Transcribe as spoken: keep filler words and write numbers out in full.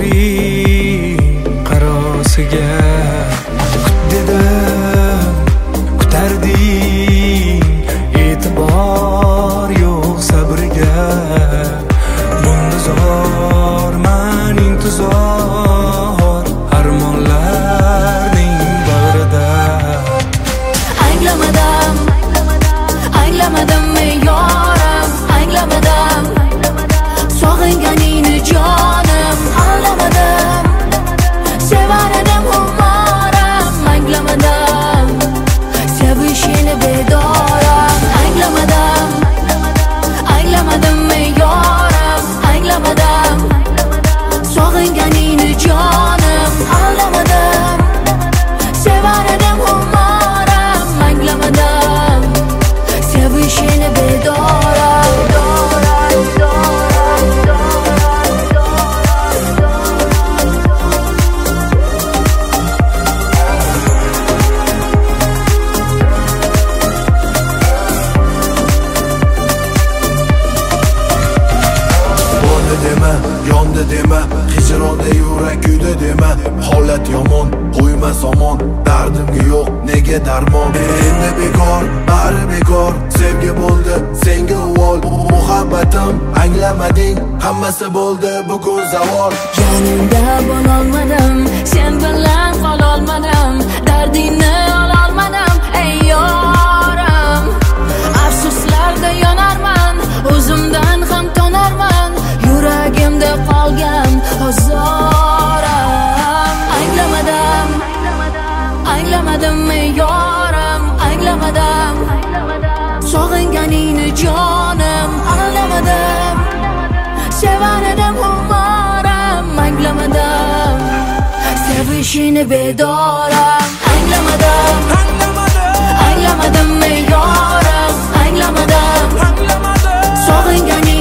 ko'zlaring qarosiga kut dedim, kutarding, e'tibor yo'q sabriga. Muntazorman intizor armonlarning bag'rida. Anglamadim, anglamadim ey yorim, anglamadim sog'inganingni jonim, anglamadim sevar edim umorim, anglamadim sevishingni bedorim, anglamadim, anglamadim ey yorim, anglamadim sog'inganingni jonim, anglamadim sevar edim umorim, anglamadim sevishingni bedorim. Dema, yondi dema, hijronda yurak kuydi dema. Holat yomon, qo'yma somon, dardimga yo'q nega darmon. Endi bekor, bari bekor, sevgi bo'ldi senga uvol. Muhabbatim anglamading, hammasi bo'ldi bugun zavol. Yaningda bo'lolmadim, sen bilan qololmadim, dardingni ololmadim ey yorim. Afsuslarda yonarman, o'zimdan ham tonarman, yuragimda qolgan ozorim. Anglamadim, anglamadim ey yorim, anglamadim sog'inganingni jonim, anglamadim sevar edim umorim, anglamadim sevishingni bedorim, anglamadim, anglamadim ey yorim, anglamadim sog'inganingni